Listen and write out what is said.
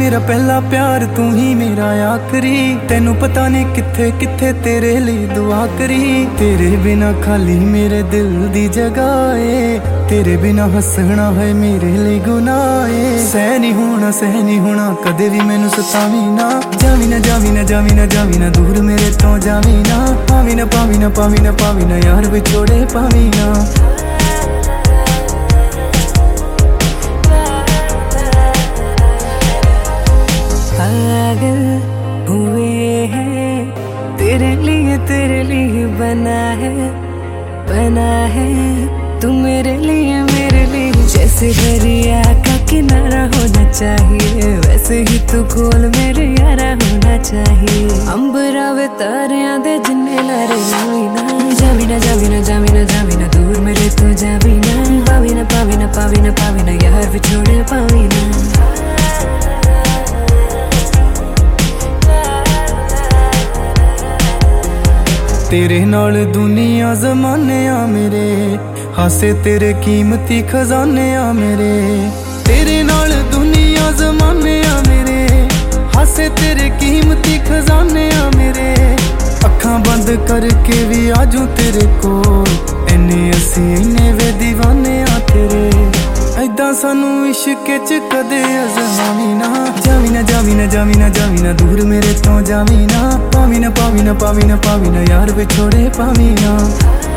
मेरा पहला प्यार तू ही मेरा आखरी, तेनू पता नहीं किथे किथे तेरे लिए दुआ करी। तेरे बिना खाली मेरे दिल दी जगह है, तेरे बिना हंसना है मेरे लिए गुनाह है। सह नहीं होना कदे भी मैनू सतावी ना, जावी ना जावी ना जावी ना जावी ना दूर मेरे तो जावी ना, पावी ना पावी ना पावी ना पावी ना यार विछोड़े पावी ना। पागल हुए हैं तेरे लिए बना है तू मेरे लिए जैसे दरिया का किनारा होना चाहिए, वैसे ही तू कोल मेरे यारा होना चाहिए। अंबरा वे तारियां दे जिन्ने लारे जावी ना, जावी ना जावी ना जावी ना जावी ना दूर मेरे तो जावी ना, पावी ना पावी ना पावी ना पावी ना यार विछोड़े पावी ना। तेरे नाल दुनिया जमाने आ मेरे, हासे तेरे कीमती खजाने आ मेरे। तेरे नाल दुनिया जमाने आ मेरे, हासे तेरे कीमती खजाने आ मेरे। अखां बंद करके भी आजू तेरे कोल, इन्ने असी इन्ने वे दीवाने आ तेरे। ऐदां सानू इश्क च कदे अज़मावी ना, जावी ना जावी ना जावी ना जावी ना दूर मेरे तो जावी ना, पावी ना पावी ना पावी ना पावी ना यार विछोड़े पावी ना।